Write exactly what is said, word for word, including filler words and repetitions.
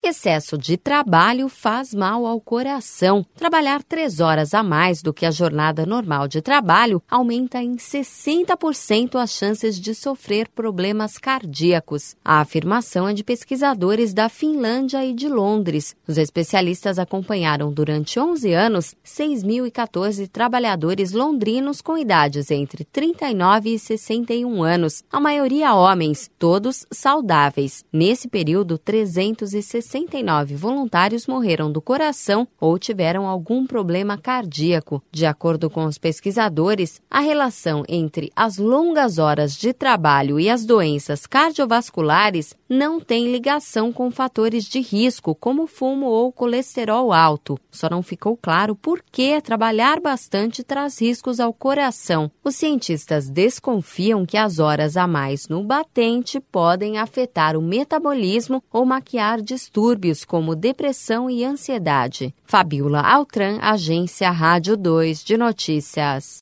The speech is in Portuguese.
Excesso de trabalho faz mal ao coração. Trabalhar três horas a mais do que a jornada normal de trabalho aumenta em sessenta por cento as chances de sofrer problemas cardíacos. A afirmação é de pesquisadores da Finlândia e de Londres. Os especialistas acompanharam durante onze anos seis mil e quatorze trabalhadores londrinos com idades entre trinta e nove e sessenta e um anos, a maioria homens, todos saudáveis. Nesse período, trezentos e sessenta e nove voluntários morreram do coração ou tiveram algum problema cardíaco. De acordo com os pesquisadores, a relação entre as longas horas de trabalho e as doenças cardiovasculares não tem ligação com fatores de risco, como fumo ou colesterol alto. Só não ficou claro por que trabalhar bastante traz riscos ao coração. Os cientistas desconfiam que as horas a mais no batente podem afetar o metabolismo ou maquiar distúrbios como depressão e ansiedade. Fabiola Altran, Agência Rádio dois de Notícias.